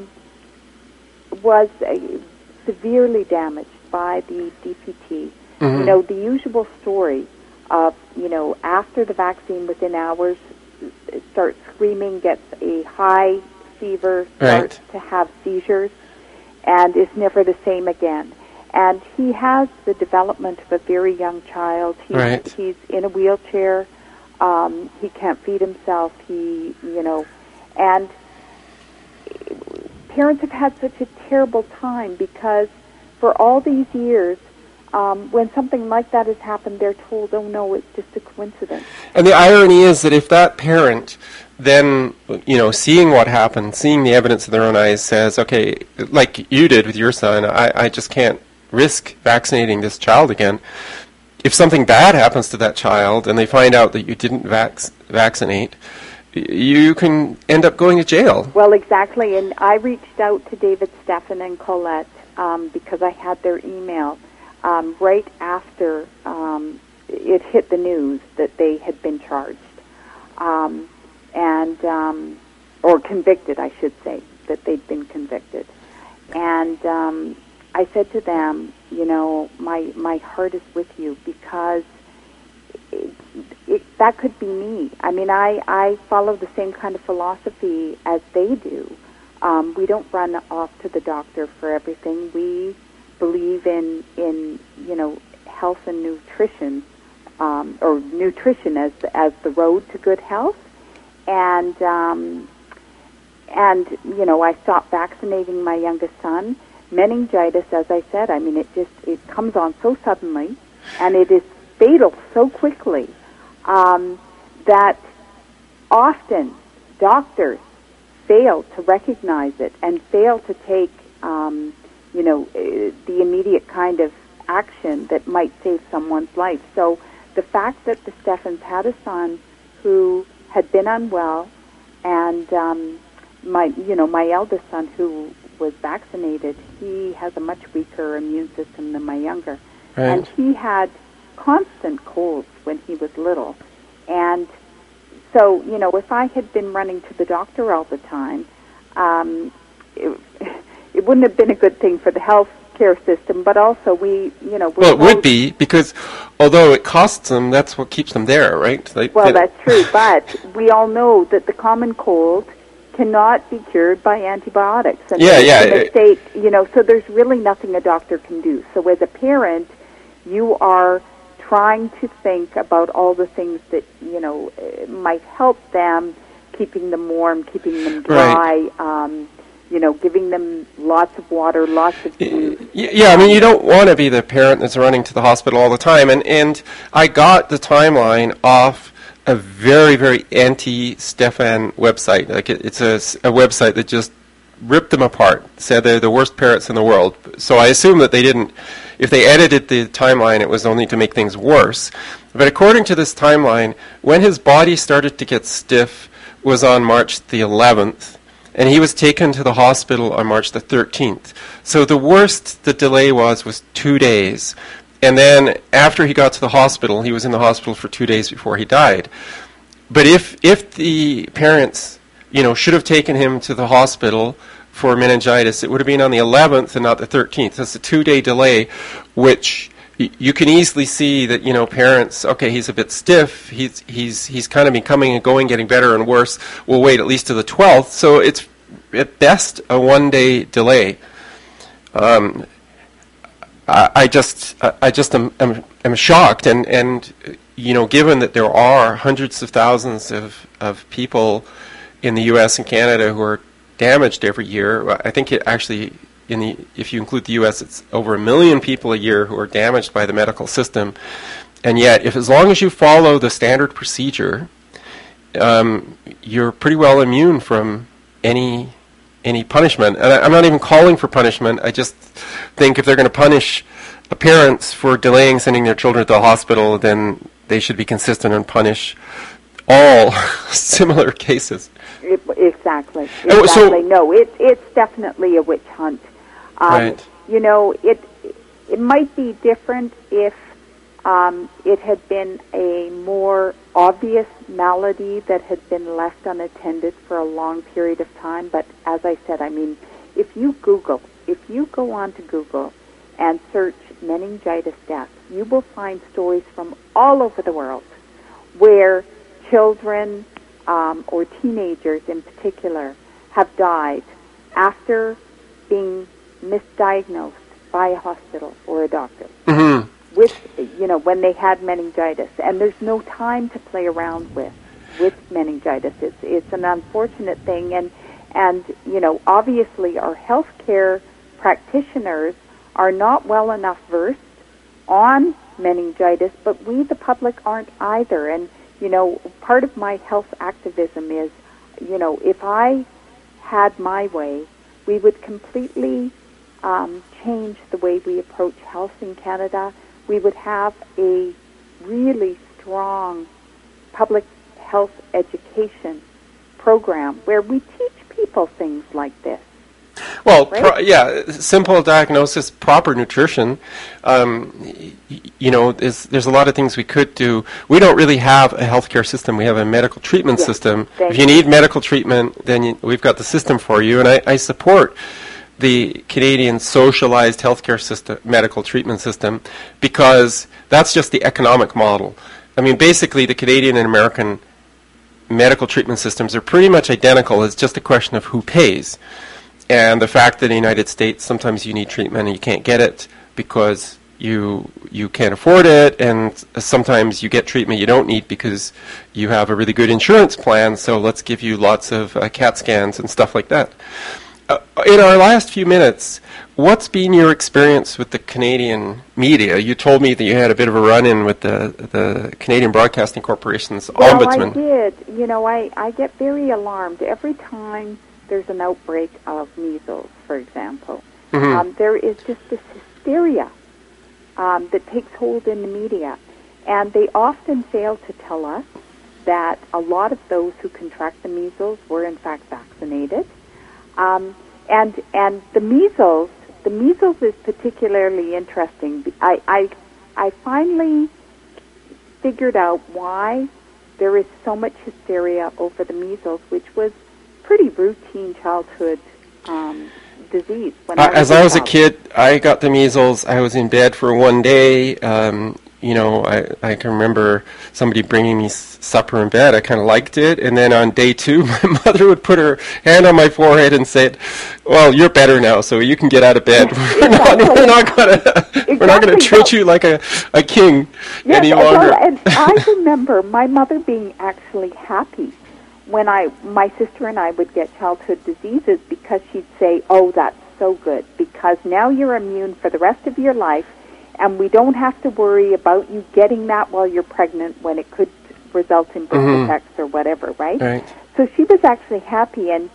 was severely damaged by the DPT. Mm-hmm. You know, the usual story of, you know, after the vaccine, within hours, starts screaming, gets a high fever, starts to have seizures, and is never the same again. And he has the development of a very young child. He's in a wheelchair. He can't feed himself. And parents have had such a terrible time because for all these years, when something like that has happened, they're told, oh, no, it's just a coincidence. And the irony is that if that parent then, you know, seeing what happened, seeing the evidence in their own eyes, says, okay, like you did with your son, I just can't risk vaccinating this child again. If something bad happens to that child and they find out that you didn't vaccinate, you can end up going to jail. Well, exactly. And I reached out to David, Stefan, and Colette because I had their email right after it hit the news that they had been charged or convicted, I should say, that they'd been convicted. And I said to them, you know, my heart is with you because that could be me. I mean, I follow the same kind of philosophy as they do. We don't run off to the doctor for everything. We believe in you know, health and nutrition, or nutrition as the road to good health. And you know, I stopped vaccinating my youngest son. Meningitis, as I said, I mean, it comes on so suddenly, and it is fatal so quickly that often doctors fail to recognize it and fail to take, you know, the immediate kind of action that might save someone's life. So the fact that the Steffens had a son who had been unwell, and my eldest son who was vaccinated, he has a much weaker immune system than my younger. Right. And he had constant colds when he was little. And so, you know, if I had been running to the doctor all the time, it wouldn't have been a good thing for the health care system, but also well, it would be, because although it costs them, that's what keeps them there, right? That's true, but we all know that the common cold cannot be cured by antibiotics. And mistake, you know, so there's really nothing a doctor can do. So as a parent, you are trying to think about all the things that, you know, might help them, keeping them warm, keeping them dry, you know, giving them lots of water, lots of food. Yeah, I mean, you don't want to be the parent that's running to the hospital all the time. And I got the timeline off a very, very anti-Stefan website. Like it's a website that just ripped them apart, said they're the worst parents in the world. So I assume that they didn't, if they edited the timeline, it was only to make things worse. But according to this timeline, when his body started to get stiff was on March the 11th, and he was taken to the hospital on March the 13th. So the worst the delay was 2 days. And then after he got to the hospital, he was in the hospital for 2 days before he died. But if the parents, you know, should have taken him to the hospital for meningitis, it would have been on the 11th and not the 13th. That's a 2-day delay, which you can easily see that, you know, parents, okay, he's a bit stiff, he's kind of been coming and going, getting better and worse. We'll wait at least to the 12th. So it's at best a 1-day delay. I just am shocked, and you know, given that there are hundreds of thousands of people in the U.S. and Canada who are damaged every year, I think it actually if you include the U.S., it's over 1 million people a year who are damaged by the medical system. And yet, as long as you follow the standard procedure, you're pretty well immune from any punishment. And I'm not even calling for punishment. I just think if they're going to punish parents for delaying sending their children to the hospital, then they should be consistent and punish all similar cases. Exactly. So, no, it's definitely a witch hunt. Right. You know, it might be different if it had been a more obvious malady that had been left unattended for a long period of time. But as I said, I mean, if you go on to Google and search meningitis deaths, you will find stories from all over the world where children or teenagers in particular have died after being misdiagnosed by a hospital or a doctor with, you know, when they had meningitis. And there's no time to play around with meningitis. It's an unfortunate thing. And you know, obviously our healthcare practitioners are not well enough versed on meningitis, but we, the public, aren't either. And, you know, part of my health activism is, you know, if I had my way, we would completely change the way we approach health in Canada. We would have a really strong public health education program where we teach people things like this. Well, right? Simple diagnosis, proper nutrition. You know, there's a lot of things we could do. We don't really have a healthcare system. We have a medical treatment system. If you need medical treatment, then we've got the system for you. And I support the Canadian socialized healthcare system, medical treatment system, because that's just the economic model. I mean, basically, the Canadian and American medical treatment systems are pretty much identical. It's just a question of who pays. And the fact that in the United States, sometimes you need treatment and you can't get it because you can't afford it, and sometimes you get treatment you don't need because you have a really good insurance plan, so let's give you lots of CAT scans and stuff like that. In our last few minutes, what's been your experience with the Canadian media? You told me that you had a bit of a run-in with the Canadian Broadcasting Corporation's ombudsman. Well, I did. You know, I get very alarmed every time there's an outbreak of measles, for example. There is just this hysteria that takes hold in the media. And they often fail to tell us that a lot of those who contract the measles were in fact vaccinated. And the measles is particularly interesting. I finally figured out why there is so much hysteria over the measles, which was pretty routine childhood disease. As I was a kid, I got the measles. I was in bed for one day. You know, I can remember somebody bringing me supper in bed. I kind of liked it. And then on day 2, my mother would put her hand on my forehead and say, well, you're better now, so you can get out of bed. We're not going to treat you like a king any longer. Well, and I remember my mother being actually happy when my sister and I would get childhood diseases, because she'd say, oh, that's so good, because now you're immune for the rest of your life, and we don't have to worry about you getting that while you're pregnant when it could result in birth defects or whatever, right? So she was actually happy, and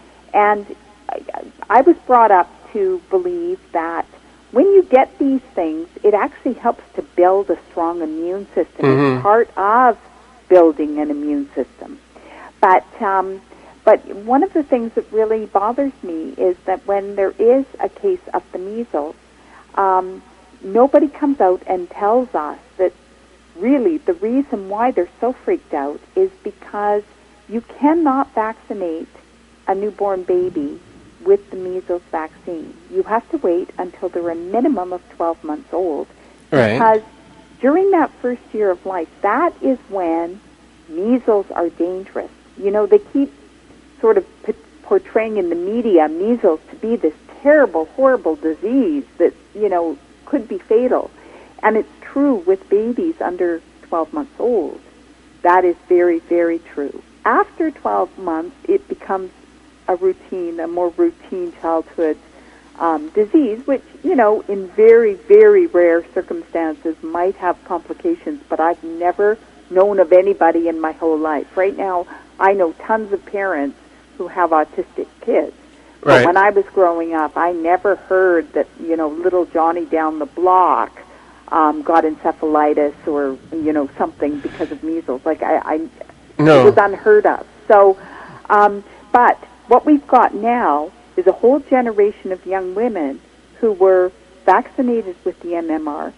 I was brought up to believe that when you get these things, it actually helps to build a strong immune system. It's part of building an immune system. But one of the things that really bothers me is that when there is a case of the measles, nobody comes out and tells us that really the reason why they're so freaked out is because you cannot vaccinate a newborn baby with the measles vaccine. You have to wait until they're a minimum of 12 months old. Right. Because during that first year of life, that is when measles are dangerous. You know, they keep sort of portraying in the media measles to be this terrible, horrible disease that, you know, could be fatal. And it's true with babies under 12 months old. That is very, very true. After 12 months, it becomes a more routine childhood disease, which, in very, very rare circumstances might have complications, but I've never known of anybody in my whole life. Right now, I know tons of parents who have autistic kids. Right. But when I was growing up, I never heard that, little Johnny down the block got encephalitis or, something because of measles. Like, No. It was unheard of. So, but what we've got now is a whole generation of young women who were vaccinated with the MMR,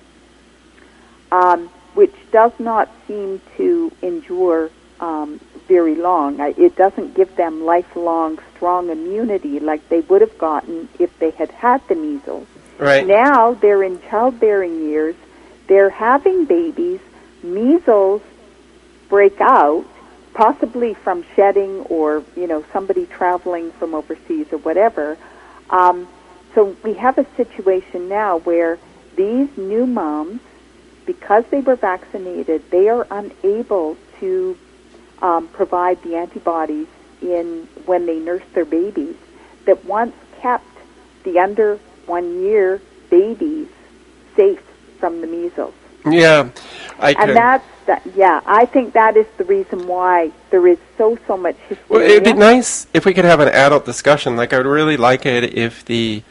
which does not seem to endure very long. It doesn't give them lifelong strong immunity like they would have gotten if they had had the measles. Right. Now they're in childbearing years. They're having babies. Measles break out, possibly from shedding or, somebody traveling from overseas or whatever. So we have a situation now where these new moms, because they were vaccinated, they are unable to provide the antibodies when they nurse their babies that once kept the under 1 year babies safe from the measles. Yeah, I think that is the reason why there is so much hysteria. Well, it'd be nice if we could have an adult discussion. Like, I would really like it if the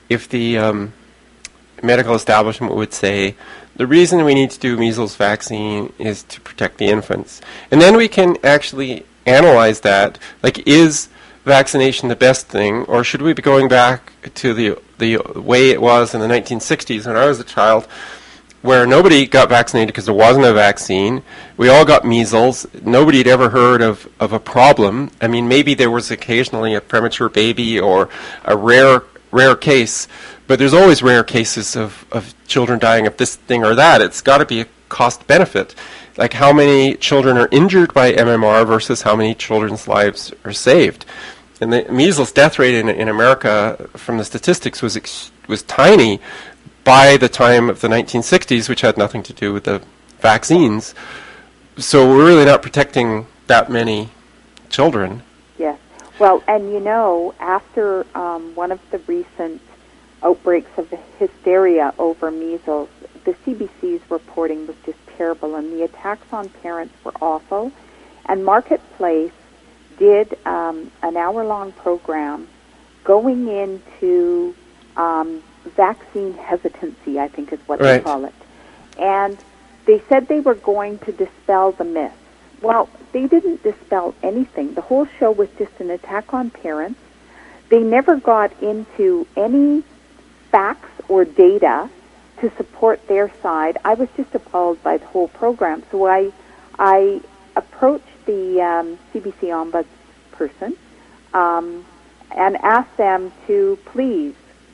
medical establishment would say the reason we need to do measles vaccine is to protect the infants, and then we can actually analyze that. Like, is vaccination the best thing, or should we be going back to the way it was in the 1960s when I was a child, where nobody got vaccinated because there wasn't a vaccine. We all got measles. Nobody had ever heard of a problem. I mean, maybe there was occasionally a premature baby or a rare case, but there's always rare cases of children dying of this thing or that. It's got to be a cost benefit. Like, how many children are injured by MMR versus how many children's lives are saved. And the measles death rate in America, from the statistics, was tiny by the time of the 1960s, which had nothing to do with the vaccines. So we're really not protecting that many children. Yes. Well, and after one of the recent outbreaks of hysteria over measles, the CBC's reporting was just terrible, and the attacks on parents were awful. And Marketplace did an hour-long program going into vaccine hesitancy, I think is what they call it. And they said they were going to dispel the myths. Well, they didn't dispel anything. The whole show was just an attack on parents. They never got into any facts or data to support their side. I was just appalled by the whole program. So I approached the CBC ombudsperson and asked them to please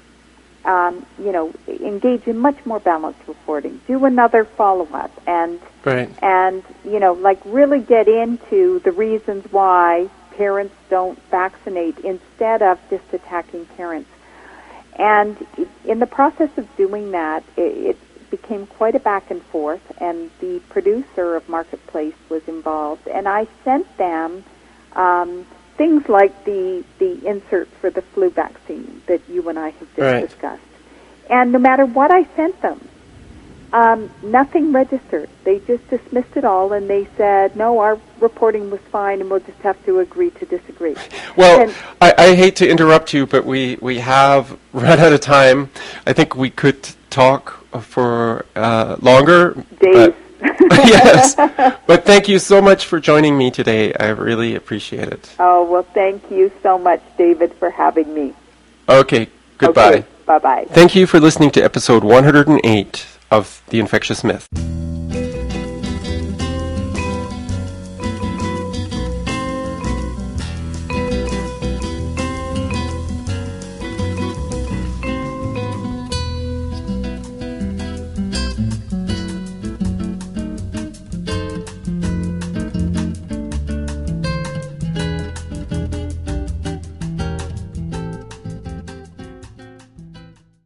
engage in much more balanced reporting, do another follow-up, and really get into the reasons why parents don't vaccinate instead of just attacking parents. And in the process of doing that, it became quite a back and forth, and the producer of Marketplace was involved, and I sent them things like the insert for the flu vaccine that you and I have just discussed. And no matter what I sent them, nothing registered. They just dismissed it all, and they said, no, our reporting was fine, and we'll just have to agree to disagree. Well, I hate to interrupt you, but we have run out of time. I think we could talk for longer. Days. Yes, but thank you so much for joining me today. I really appreciate it. Oh, well, thank you so much, David, for having me. Okay, goodbye. Okay, bye-bye. Thank you for listening to episode 108 of The Infectious Myth.